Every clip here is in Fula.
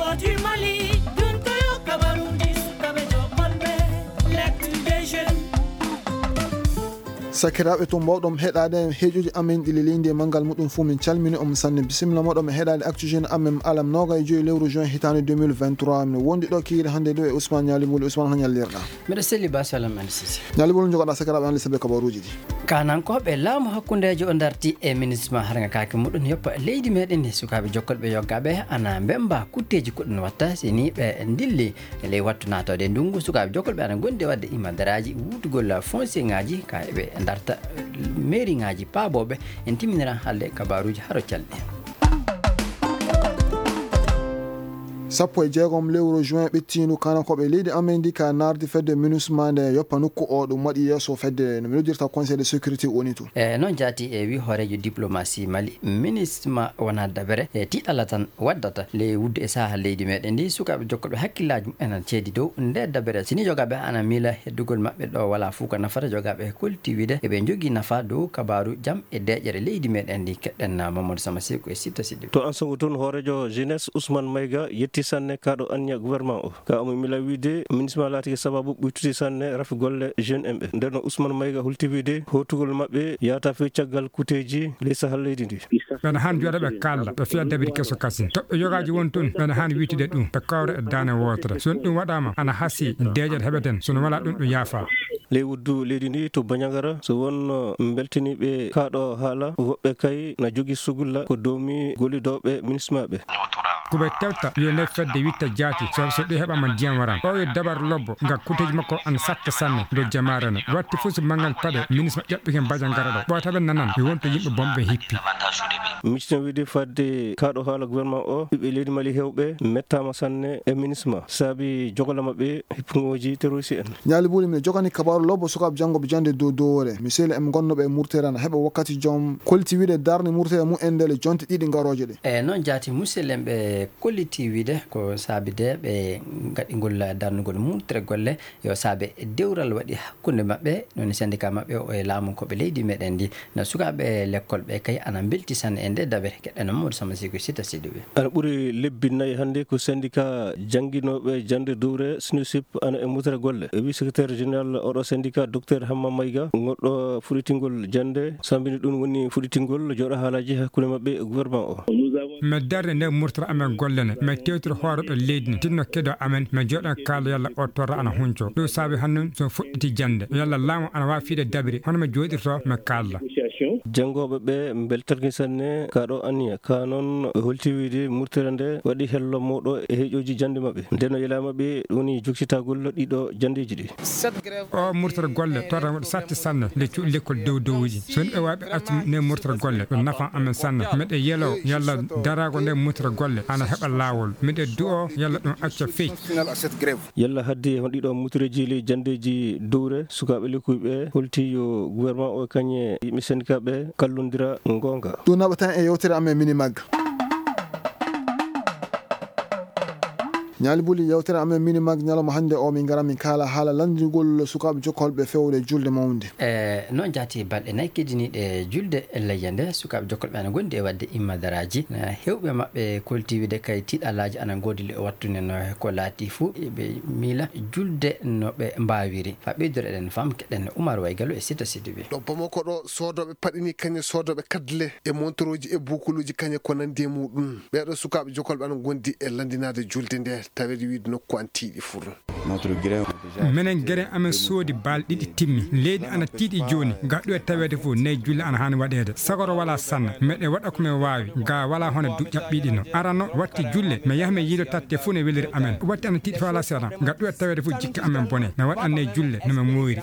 du Mali, d'un koyo kabarundi sukabe jokolbe, l'actu des jeunes. Sakiraaɓe to mbawɗom heɗade heeƴuji amen ɗi leydi mangal muɗum fu min calmini sanne bisimilla moɗon heɗade actu amen alam noga e joyi lewru juin hitande 2023 min wondi ɗo kiiri hande ɗo e Ousmane Ñalibol. Ousmane han ñallirɗa mbeɗa selli basalam an sisi Ñalibol jogoɗa sakiraaɓe hande sabe kabaruji ɗi kanankoɓe laamu hakkundejo o darti e ministre harga kake muɗum yoppa leydi meɗen e sukaɓe jokkolɓe yoggaɓe ana mbemba kutteji koɗɗon watta sini ɓe dilli e ley wattu natode ndungu sukaɓe jokkolɓe ana gondi wadde imadaraji wutugol foncier ngaji ka eɓe darta mairie ngaji paaboɓe en timinira haalde kabaruji haro calɗi sappo e jeegom lewru juin ɓettinu kanankoɓe leydi amen ndi ka nardi fedde MINUSMA nde yoppa nokku o ɗum waɗi yesso fedde no mi noddirta conseil de sécurité woni to noon jaati e wi hoorejo diplomatie Mali MINUSMA wona dabere e tiiɗalla tan waddata ley wudde e saaha leydi meɗen ndi sukaɓe jokkoɓe hakkillaji enen ceedi dow nde dabere sini jogaɓe ana miila heddugol mabɓe ɗo wala fuu ko nafata jogaɓe koltiwide eɓe jogui nafa dow kabaru jaam e deƴƴere leydi meɗen ndi keɗɗen Mamadou Sama Seko e Sipta Siddi to an songo toon hoorejo jeunesse Ousmane Maïga yetti sanne kaɗo anniya gouvernement o ka omo mila wiide MINUSMA laati sababu ɓuytude sanne rafi golle jeune en ɓe nden no Ousmane Maïga hulti wiide hotugol mabɓe yata fe caggal kuteji ley sahal leydi ndi ɓene hani jooɗa ɓe kalla ɓe fiya dabiri kesso kasi toɓɓe yogaji won toon ɓene hani witude ɗum ɓe kawra e dane wotere sono ɗum waɗama ana hasi deeƴat heɓeten sono wala ɗum ɗum yaafa ley wuddu leydi ndi to Bandiagara so wonno beltiniɓe kaɗo haala woɓɓe kay na jogui sugulla ko domi gollidoɓe MINUSMA ɓe koɓe tewta yo nder fedde witta jaati so ɗi heɓama ndiyam waran o yo dabar lobbo ngam kuteji makko ana satta sanne dow jamarene watti fuu so manggal paɗe MINUSMA ƴaɓɓiken Bandiagara ɗo ɓoyataɓe nanan yo wonto yimɓe bomɓe hippi miccino wiide fadde kaɗo haala gouvernement o ɓiɓɓe leydi Mali hewɓe mettama sanne e MINUSMA saabi jogola mabɓe hippugoji terroriste en Ñaliboli mine jogani kabaru lobbo sukaɓe janggoɓe jande dow dowore miseli em gonnoɓe e murterana heɓa wakkati joom koltiwide darde murtere mum endele jonte ɗiɗi garoje ɗe e noon jaati musidɗen ɓe kolliti wiide ko saabide ɓe gaɗigol darnugol murtere golle yo saabe dewral waɗi hakkude mabɓe non syndicat mabɓe o e laamu koɓe leydi meɗen ndi no sukaɓe l'école ɓe kay ana belti sanne e nde dabere keɗɗen Mamadou Sama Seko Sita Siddi ɓe ana ɓuuri lebbi nayyi hannde ko syndicat jangguinoɓe jande dowre SNUSIP ana e murtere golle wi secrétaire général oɗo syndicat docteur Hamma Maïga goɗɗo fuɗitingol jande sambini ɗum woni fuɗitingol jooɗo haalaji hakkude mabɓe e gouvernement o mi darde nde murtere amen gollene mi tewtiri hooreɓe leydi ni tinno keɗo amen mi jooɗo kaala yalla o torra ana hunco ɗum saabi hannde so fuɗɗiti jande yalla laamu ana wawi fiide dabiri hono mi jooɗirto mi kaalla janggoɓe ɓe beltarki sanne kaɗo anniya ka noon holti wiide murtere nde waɗi hello mawɗo e heeƴoji jande mabɓe nden no yelamaɓe woni joksitagol ɗiɗo jandeji ɗi o murtere golle torra waɗa satti sanne nde cuuɗi l'école dow dowji so yimɓe wawi acci nde murtere golle ɗum nafa amen sanne miɗe yelo yalla darago nde murtere golle ana heɓa lawol miɗe du'o yalla ɗum acca feyi yalla haddi hon ɗiɗo mutreji ley jandeji dowre sukaɓe likkuyɓe holti yo gouvernement o kañe yimɓe syndicat ɓe kallodira gonga ɗum naɓa tan e yewtere amen Minimag Ñaliboli yewtere amen Minimag ñalawma hannde o min gara min kaala haala landigol sukaɓe jokkolɓe fewde julde mawde noon jaati balɗe nayyi keddiniɗe julde leyya nde sukaɓe jokkolɓe ana gondi e wadde immadaraji hewɓe mabɓe koltiwide kay tiiɗallaji ana godili e wattude no ko laati fuu ɓe miila julde no ɓe mbawiri fa ɓeydore eɗen fam keɗen Oumar Waygalo e Sita Siddi ɓe ɗo Bamako ɗo sodoɓe paɗini kañe sodoɓe kadle e montroji e bukuluji kañe ko nandi e muɗum ɓeɗo sukaɓe jokkolɓe ana gondi e landinade julde nde tawede wiide nokku an tiiɗi furno minen gueɗen amen soodi baal ɗiɗi timmi leydi ana tiiɗi joni ga ɗo e tawede fof nayi julle ana hani waɗede sagoro wala sanna meɗe waɗa komin wawi ga wala hono du ƴaɓɓiɗi no arano watti julle mi yaha mi yiido tatte fuu ne weliri amen watti ana tiiɗi fa wala seeɗa ga ɗo e tawede fof jikka amen bone mi waɗanne julle nomi moyri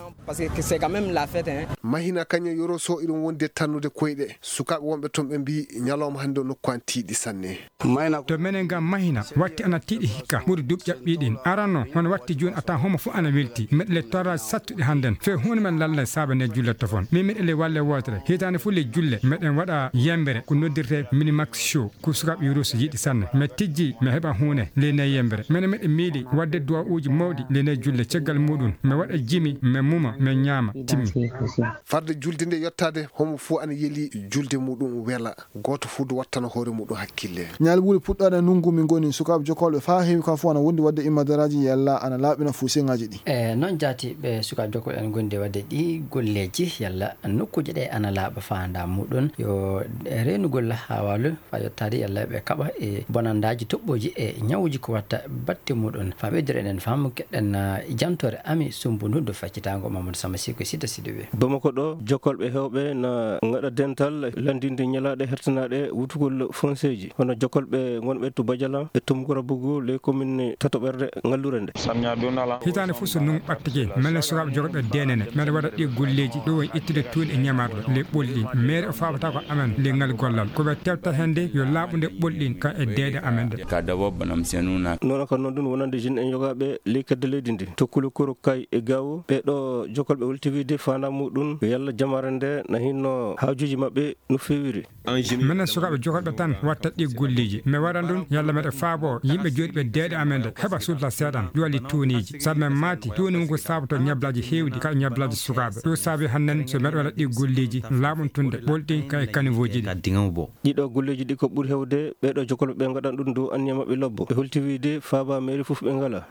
mahina kañe yoro so iɗum wonde tannude koyɗe sukaɓe wonɓe toon ɓe mbi ñalawma hannde o nokku an tiiɗi sanne to minen gam mahina watti ana tiiɗi hikka ɓuuri duuɓi ƴaɓɓiɗin arano hono watti joni atan homo fof ana ana wilti medle tora sattude handen fe hon man lalla sabane julle tofon mi medle walle wotre hitane fulle julle meden wada yembere ko noddirte minimax show ku sukab yurus yidi sanne me tijji me heba hune le ne yembere men med miili wadde duwa uji mawdi le ne julle ceggal mudun me wada jimi me muma me nyama timmi farde julde nde yottade homo fu ana yeli julde mudum wela goto fu do wattana hoore mudum hakkille nyaal buri puddade nungu min goni sukab jokolbe fa heewi ka fu ana wondi wadde imadaraji yalla ana laabina fusengaji di non jati be sukab jokol en gonde wadde di golleji yalla nokkuje de ana laaba faanda mudun yo renugol hawalu fa yottade yalla be kaba e bonandaji tobboji e nyawuji ko watta batte mudun fa bedre en famu kedden jantore ami sumbu nuddo faccitango mamadou samasi ko sita sidibe bamako do jokolbe hewbe na ngada dental landinde nyalaade hertanade wutugol fonseji hono jokolbe gonbe to bajala e tumgora bugu le commune tato berde ngallurende samnya donala hitane fusu nun battike mel sukab jogobe denene mel wada di golleji do won ittude tuun e nyamardo le bolli mere faabata ko amen le ngal gollal ko be tewta hende yo laabunde bollin ka e dede amende ka dabo banam senuna non ko non dun wonande jin en yogabe le kadde ledindi tokkulu koro kay e gawo be do jokolbe ultivide fana mudun yalla jamarande na hinno haajuji mabbe no fewiri mena sukabe jokolbe tan watta di golleji me warandun yalla mede faabo yimbe jodbe dede amende heba sulta sedan joli tuniji sabme mati tuni ko sabto nyablaji hewdi ka nyablaji sukabe do sabi hannen so med wala di golleji laabun tunde bolti kay kanivoji dido golleji di ko buri hewde be do jokolbe be ngadan dum do anya mabbe lobbo e holtivide faaba meri fuf be ngala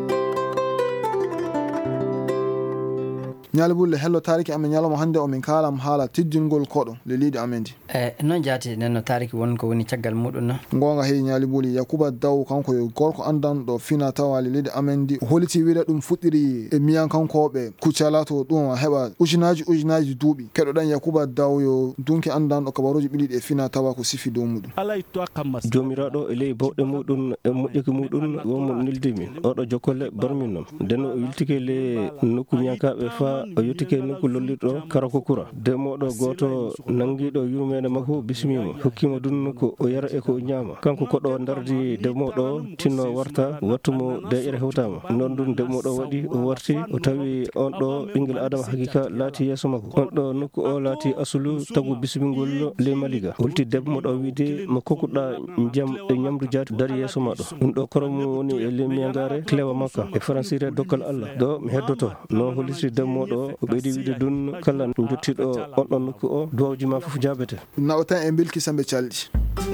nyalbulle hello tariki amen nyaloma hande o min kalam hala tiddingol kodo le liidi amendi non jati nenno tariki won ko woni caggal mudun na gonga hey nyalibuli yakuba daw kanko yo gorko andan do fina tawali liidi amendi holiti wiida dum fuddiri e miyan kankobe kucalato dum heba ujinaji duubi kedo dan yakuba daw yo dunki andan do kabaroji bilidi e fina tawa ko sifi do mudum alay to kamma jomirado e ley bawde mudun e mujjeki mudun wonmo nildimi odo jokolle barminnom den o yiltike le nokku nyakabe fa o yotike nokku lollito karako kura demodo goto nangido yumene makko bismimo hokkimo dun ko o yara e ko nyama kanko ko do dardi demodo tinno warta wattumo de ere hewtama non dun demodo wadi o warti o tawi on do bingel adam hakika lati yeso makko on do nokku o lati asulu tagu bismingol le maliga wulti demodo wide mo kokuda jam e nyamdu jati dari yeso mado dum do koromo woni e le miyangare klewa makka e francire dokal allah do mi heddoto no holisi demodo o beedi wide dun kala jottido on don nokku o dowji ma fofu jabete nawta e bilki sambe caldi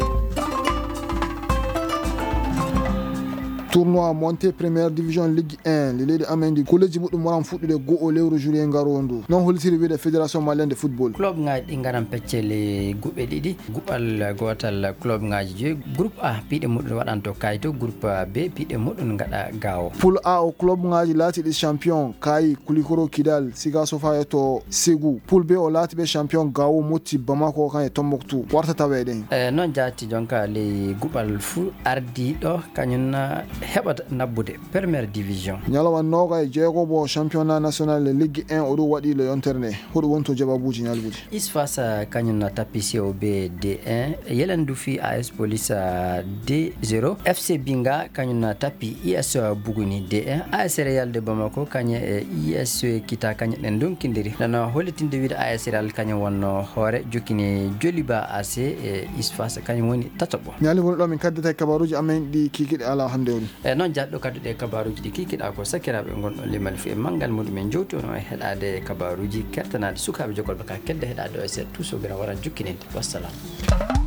tournoi montée première division ligue 1 le leydi amendi kolleji mudum waran fuddude go o lewru juillet ngarondo non holitiri wiide fédération malienne de football club ngaji di ngaram peccele gubbe didi gubal gotal club ngaji je groupe A pide mudum wadanto kayto groupe B pide mudum ngada gawo pool A o club ngaji lati di champion kay kulikoro kidal siga sofa to segu pool B o lati be champion gawo moti bamako kan e tomboktu warta tawede non jati jonka le gubal fu ardi do kanyuna hebat nabbude première division nyaloma noga e jeego bo championnat national ligue 1 o do wadi le interne hodo wonto jababuji nyalbude isfasa kanyuna tapisio B D1 yelendu fi AS Police D0 FC Binga kanyuna tapi IS Buguni D1 AS Real de Bamako kanye IS kita kanye den donkindiri nana holitinde wiide AS Real kanye wonno hore jokini Joliba AC isfasa kanye woni tatobo nyalibol do min kaddata kabaruji amen di kikide ala hande non jaddo kaddude kabaruji di kikida ko sakirabe gonno limal fi mangal mudumen jowti on hedade kabaruji kertanade sukabe jogol baka kedde hedade o set tout so gra wara jukkininde wassalam